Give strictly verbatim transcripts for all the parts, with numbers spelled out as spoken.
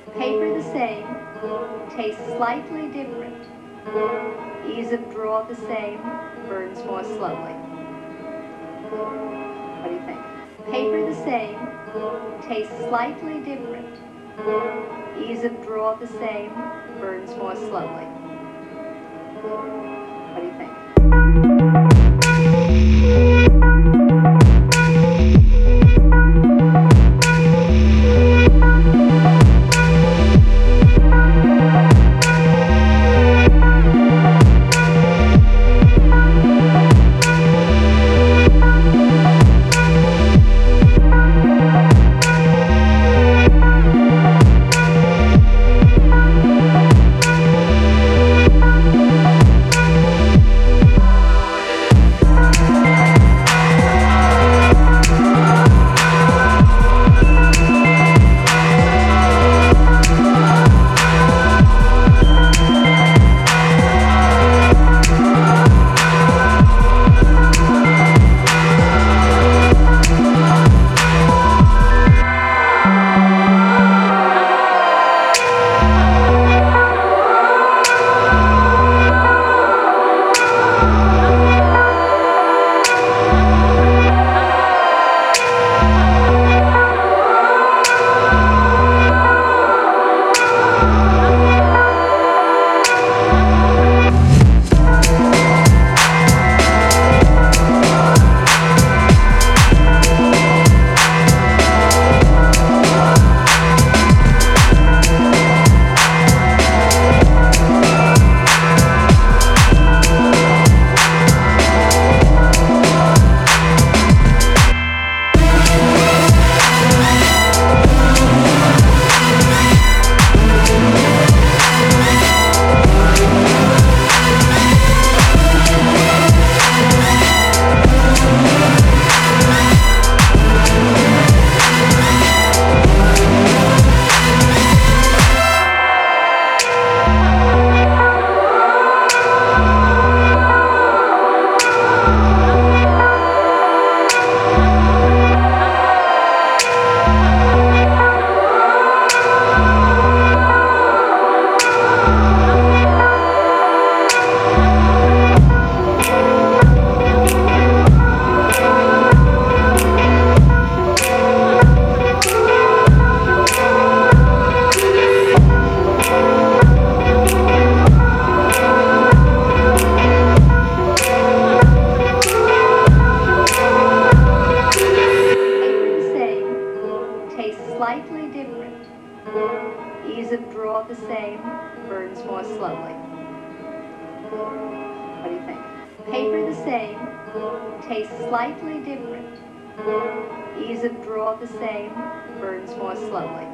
Paper the same, taste slightly different. Ease of draw the same, burns more slowly. What do you think? Paper the same, taste slightly different. Ease of draw the same, burns more slowly. What do you think? Slightly different. Ease of draw the same, burns more slowly. What do you think? Paper the same, taste slightly different. Ease of draw the same, burns more slowly.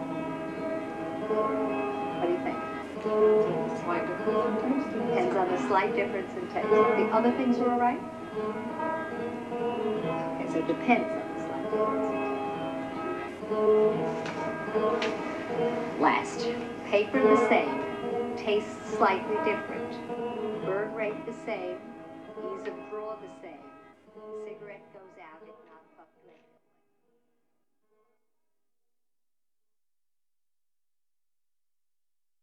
What do you think? Slight difference in taste. Depends on the slight difference in taste. The other things were all right? Okay, so it depends on the slight difference. Last, paper the same, taste slightly different, burn rate the same, ease of draw the same, cigarette goes out at night.